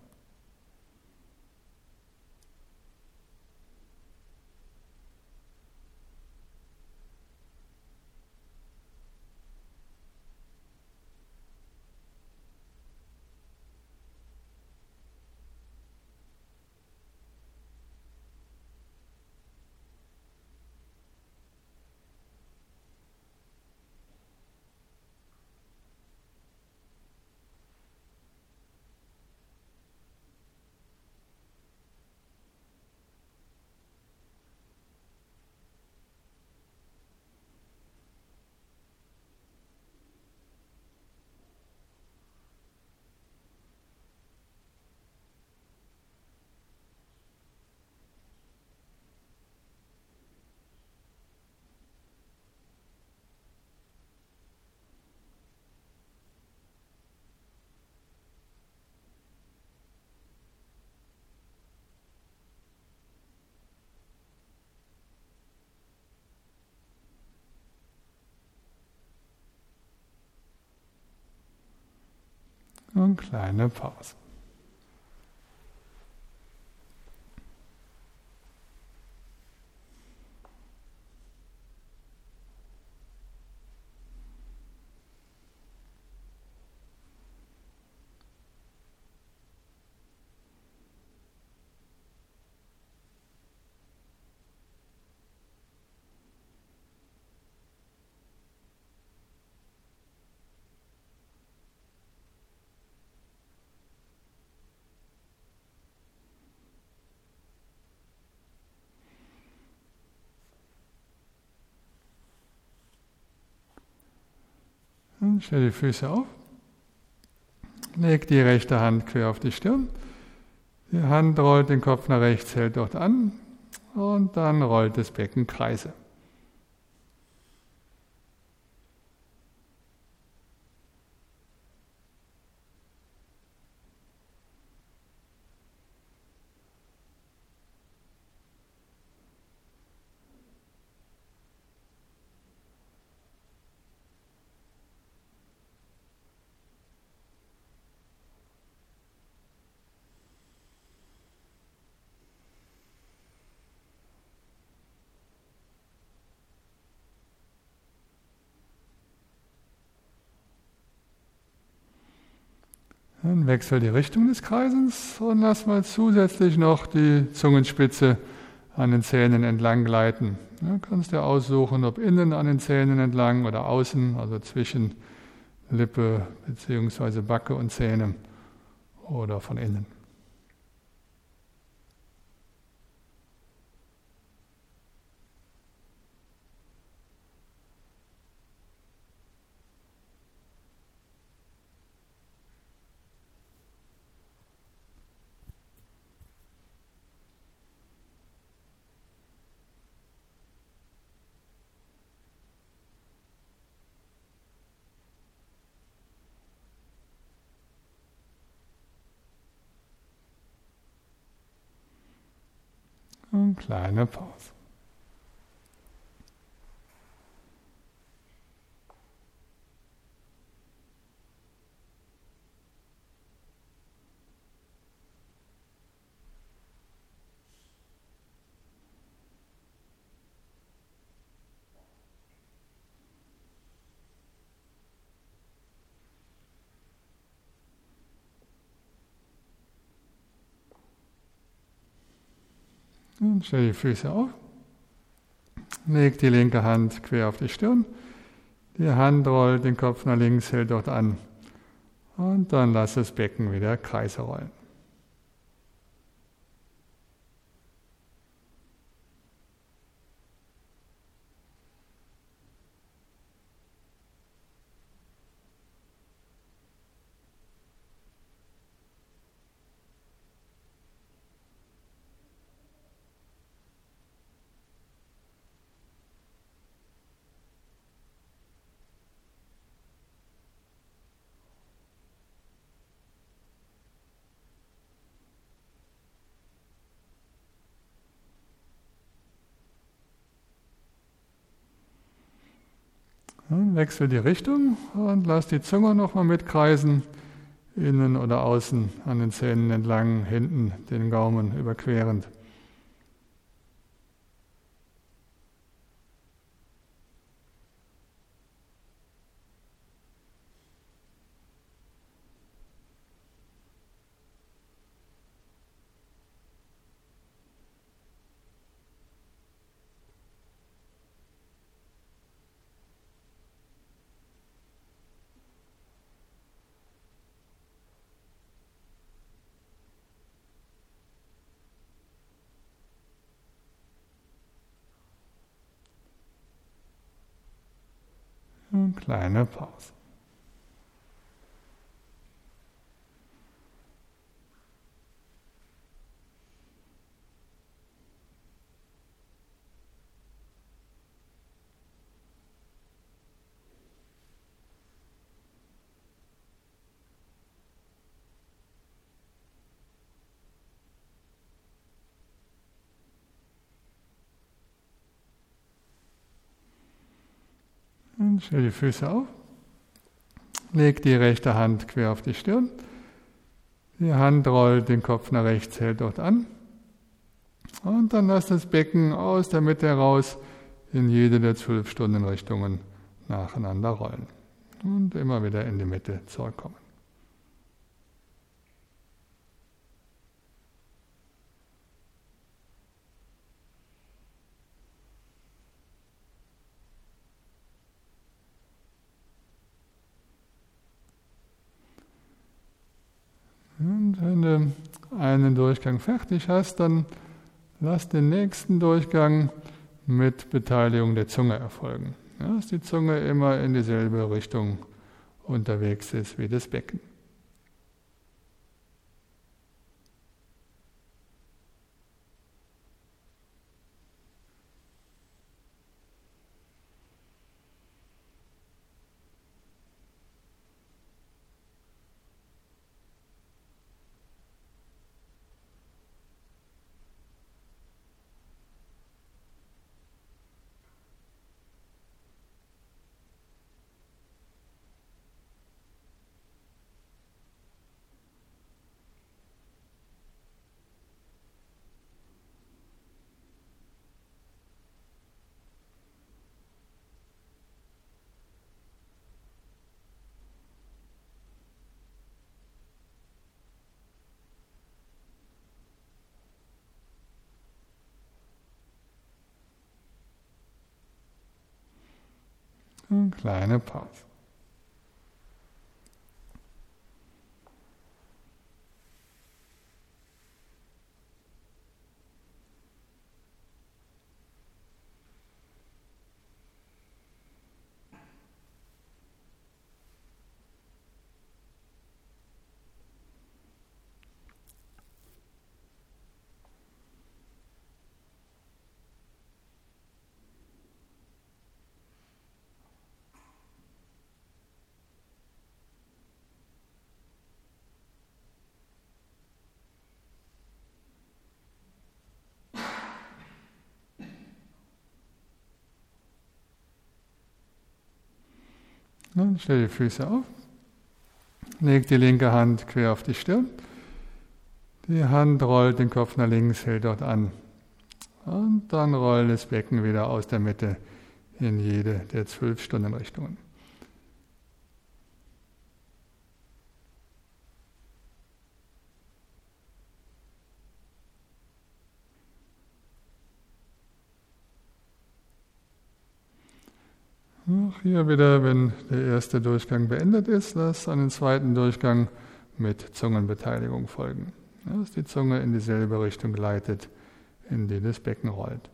Und kleine Pause. Und stell die Füße auf, leg die rechte Hand quer auf die Stirn, die Hand rollt den Kopf nach rechts, hält dort an und dann rollt das Becken Kreise. Dann wechsel die Richtung des Kreises und lass mal zusätzlich noch die Zungenspitze an den Zähnen entlang gleiten. Du kannst dir aussuchen, ob innen an den Zähnen entlang oder außen, also zwischen Lippe bzw. Backe und Zähne oder von innen. Und kleine Pause. Und stell die Füße auf, leg die linke Hand quer auf die Stirn, Die Hand rollt den Kopf nach links, hält dort an. Und dann lass das Becken wieder Kreise rollen. Wechsel die Richtung und lass die Zunge nochmal mitkreisen, innen oder außen an den Zähnen entlang, hinten den Gaumen überquerend. Eine kleine Pause. Und stell die Füße auf. Leg die rechte Hand quer auf die Stirn. Die Hand rollt den Kopf nach rechts, hält dort an. Und dann lass das Becken aus der Mitte heraus in jede der zwölf Stundenrichtungen nacheinander rollen. Und immer wieder in die Mitte zurückkommen. Und wenn du einen Durchgang fertig hast, dann lass den nächsten Durchgang mit Beteiligung der Zunge erfolgen. Ja, dass die Zunge immer in dieselbe Richtung unterwegs ist wie das Becken. Eine kleine Pause. Dann stell die Füße auf, leg die linke Hand quer auf die Stirn, die Hand rollt den Kopf nach links, hält dort an und dann rollt das Becken wieder aus der Mitte in jede der zwölf Stundenrichtungen. Auch hier wieder, wenn der erste Durchgang beendet ist, lass an den zweiten Durchgang mit Zungenbeteiligung folgen. Dass die Zunge in dieselbe Richtung gleitet, in die das Becken rollt.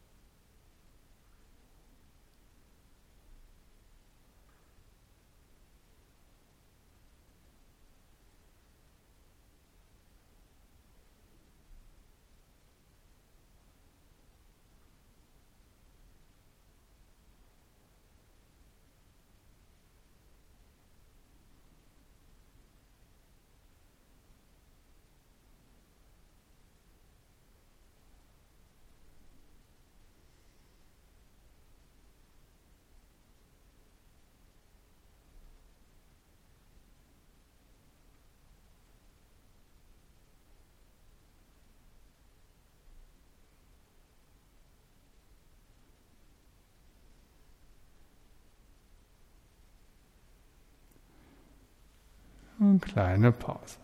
Und kleine Pause.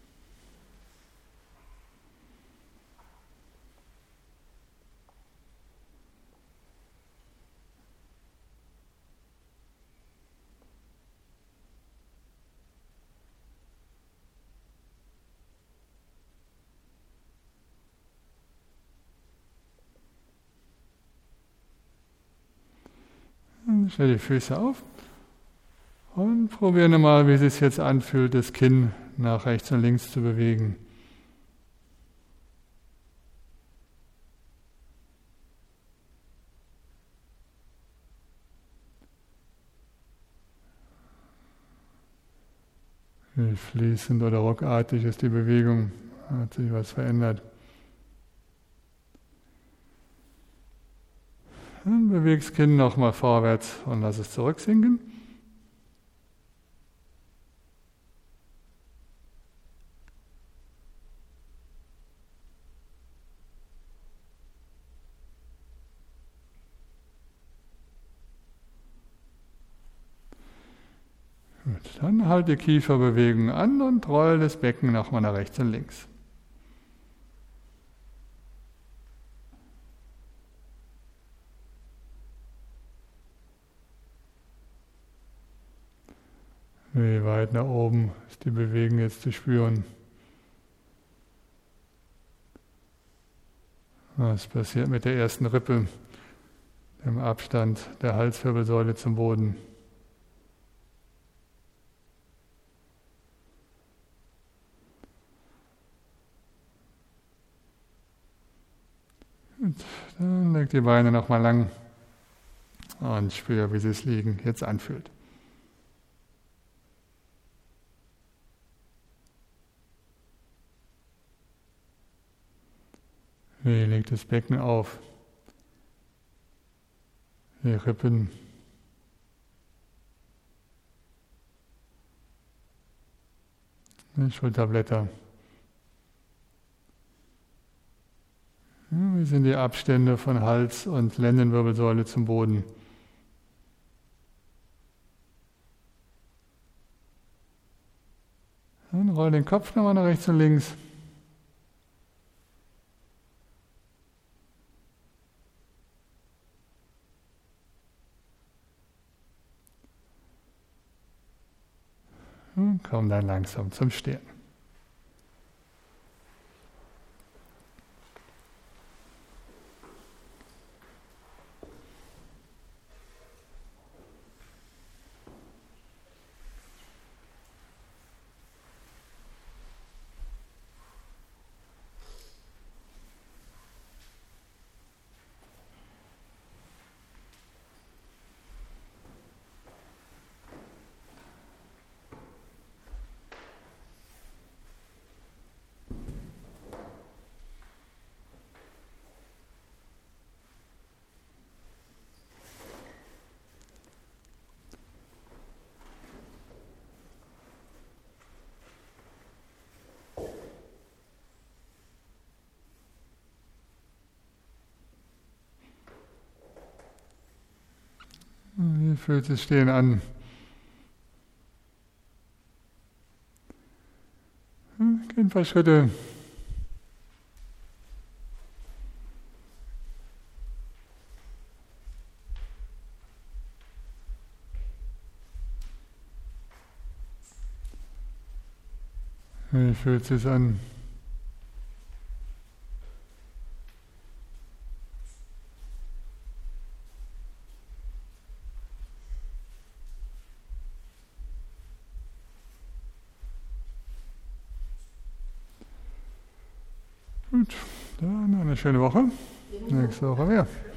Und stell die Füße auf und probiere mal, wie es sich jetzt anfühlt, das Kinn nach rechts und links zu bewegen. Wie fließend oder ruckartig ist die Bewegung? Hat sich was verändert? Dann beweg das Kinn nochmal vorwärts und lass es zurücksinken. Gut, dann halt die Kieferbewegung an und roll das Becken nochmal nach rechts und links. Wie weit nach oben ist die Bewegung jetzt zu spüren? Was passiert mit der ersten Rippe, dem Abstand der Halswirbelsäule zum Boden? Gut, dann leg die Beine nochmal lang und spür, wie sich das Liegen jetzt anfühlt. Wie legt das Becken auf? Die Rippen. Die Schulterblätter. Wie sind die Abstände von Hals und Lendenwirbelsäule zum Boden? Dann roll den Kopf nochmal nach rechts und links. Und komm dann langsam zum Stehen. Wie fühlt sich Stehen an? Geh ein paar Schritte. Wie fühlt es sich an? Gut, dann eine schöne Woche. Nächste Woche mehr.